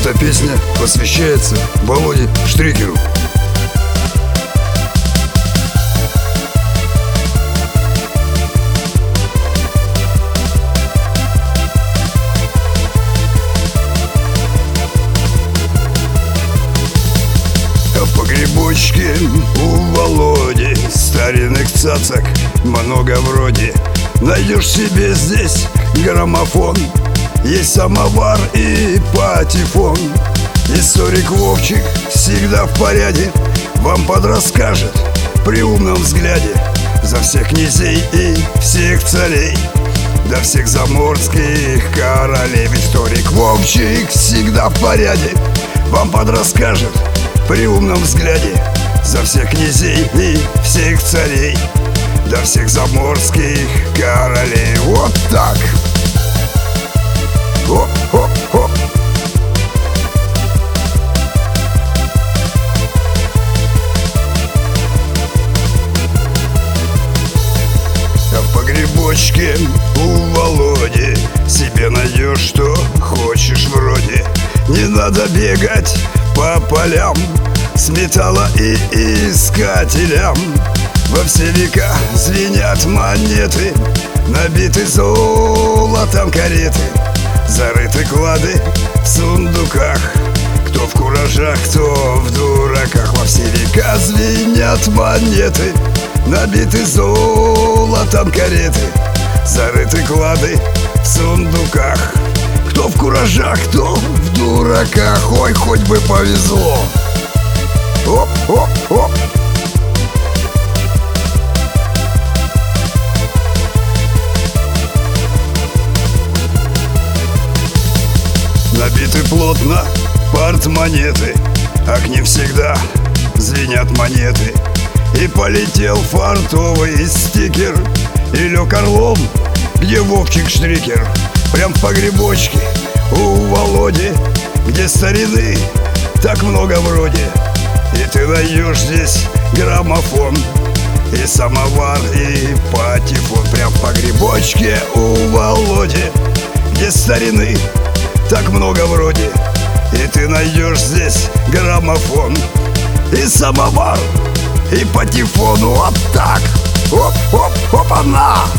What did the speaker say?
Эта песня посвящается Володе Штрикеру. А в погребочке у Володи старинных цацок много вроде. Найдешь себе здесь граммофон, есть самовар и патефон. Историк Вовчик всегда в порядке вам подрасскажет при умном взгляде за всех князей и всех царей, до всех заморских королей. Историк Вовчик всегда в порядке вам подрасскажет при умном взгляде за всех князей и всех царей, до всех заморских королей. Вот так. Хоп-хоп-хоп. А в погребочке у Володи себе найдешь, что хочешь вроде. Не надо бегать по полям с металлоискателям. Во все века звенят монеты, набиты золотом кареты, зарыты клады в сундуках. Кто в куражах, кто в дураках. Во все века звенят монеты, набиты золотом кареты, зарыты клады в сундуках. Кто в куражах, кто в дураках. Ой, хоть бы повезло. Оп-оп-оп. Набиты плотно портмонеты, а к ним всегда звенят монеты. И полетел фартовый стикер и лег орлом, где Вовчик Штрикер. Прям в погребочке у Володи, где старины так много вроде. И ты найдешь здесь граммофон и самовар и патефон. Прям в погребочке у Володи, где старины так много вроде. И ты найдешь здесь граммофон и самовар и патефон. Вот так. Оп-оп-оп-она.